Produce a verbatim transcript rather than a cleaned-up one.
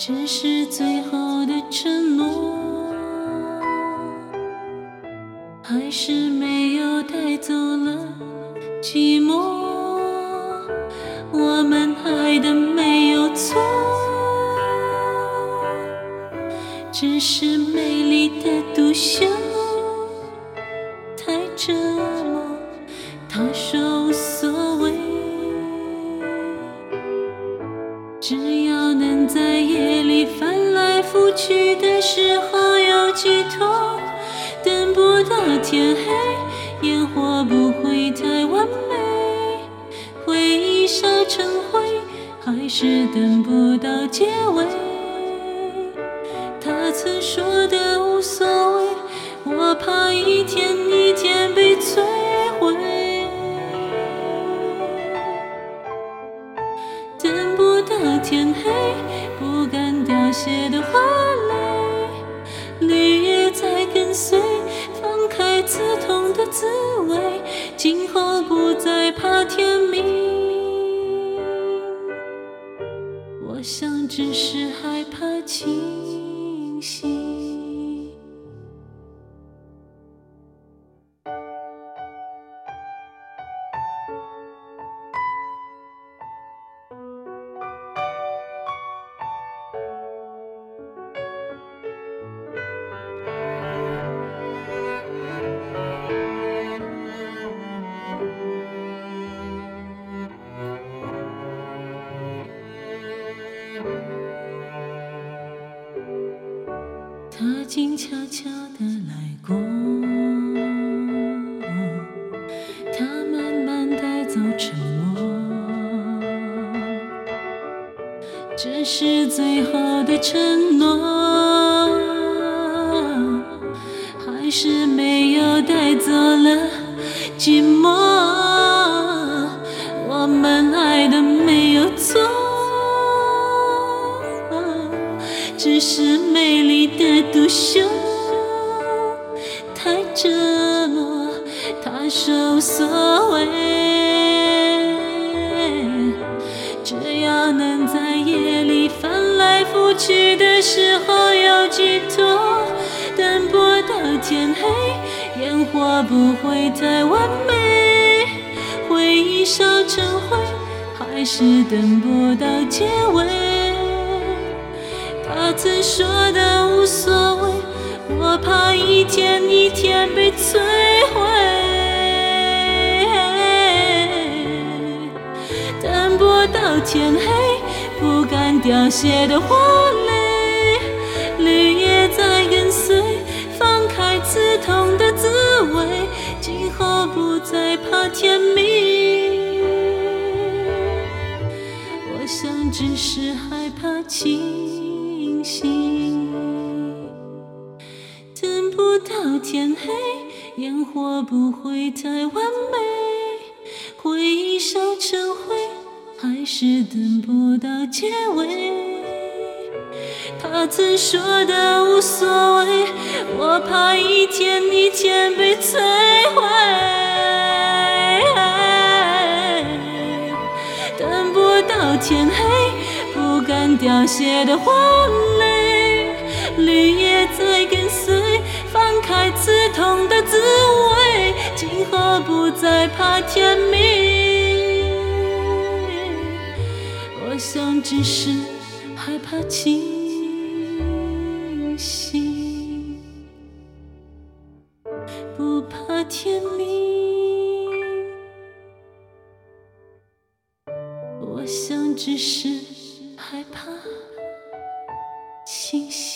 只是最后的承诺，还是没有带走了寂寞。我们爱的没有错，只是美丽的独秀太折磨。他说无所谓，只要能在夜里翻来覆去的时候有寄托。等不到天黑，烟火不会太完美，回忆烧成灰，还是等不到结尾。他曾说的无所谓，我怕一天一天被摧毁。等不到天黑，不敢凋谢的花蕾，绿叶在跟随，放开刺痛的滋味，今后不再怕天明。我想只是害怕清醒。他静悄悄地来过，他慢慢带走沉默，这是最后的承诺，还是没有带走了寂寞。我们爱的没有错，只是美丽的独秀太折磨。他说无所谓，只要能在夜里翻来覆去的时候有寄托。等不到天黑，烟火不会太完美，回忆烧成灰，还是等不到结尾。他曾说的无所谓，我怕一天一天被摧毁。等不到天黑，不敢凋谢的花蕾，绿叶在跟随，放开刺痛的滋味，今后不再怕天明。我想只是害怕清醒。等不到天黑，烟火不会太完美，回忆烧成灰，还是等不到结尾。他曾说的无所谓，我怕一天一天被摧毁。等不到天黑，不敢凋谢的花蕾，绿叶在跟随，放开刺痛的滋味，今后不再怕天明。我想只是害怕清醒，不怕天明。我想只是害怕清醒。